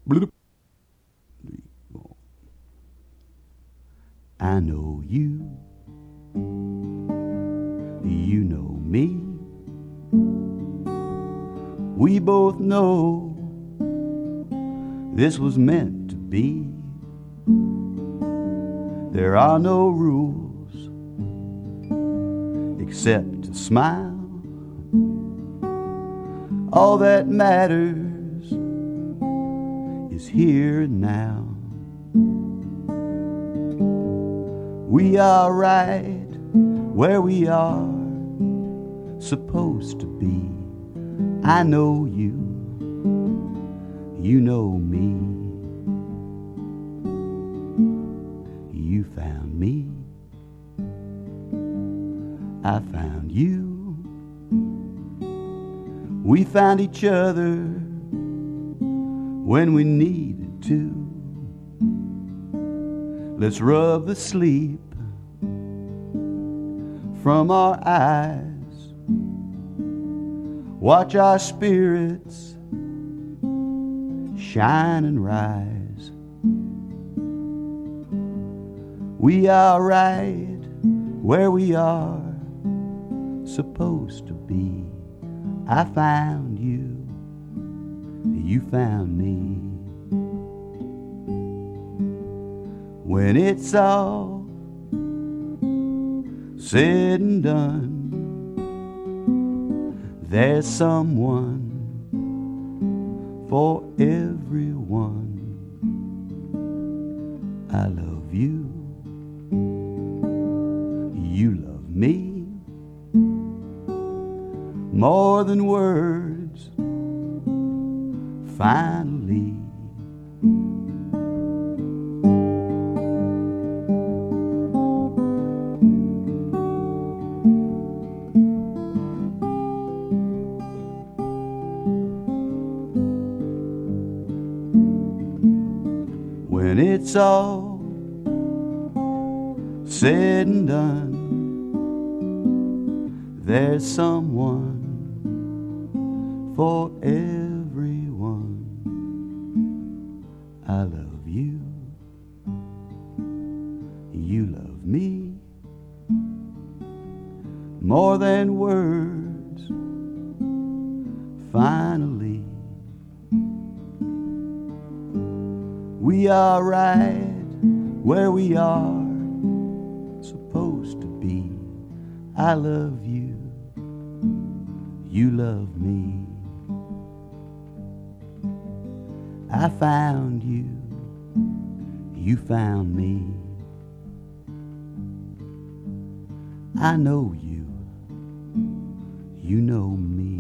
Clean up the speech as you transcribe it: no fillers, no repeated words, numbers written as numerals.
Bloop. I know you, you know me. We both know this was meant to be. There are no rules except to smile. All that matters is here and now. We are right where we are supposed to be. I know you, you know me. You found me, I found you. We found each other when we needed to. Let's rub the sleep from our eyes. Watch our spirits shine and rise. We are right where we are supposed to be. I found you, you found me. When it's all said and done, there's someone for everyone. I love you, you love me. More than words, finally. When it's all said and done, there's someone for everyone. I love you, you love me. More than words, finally. We are right where we are supposed to be. I love you, you love me. I found you, you found me. I know you, you know me.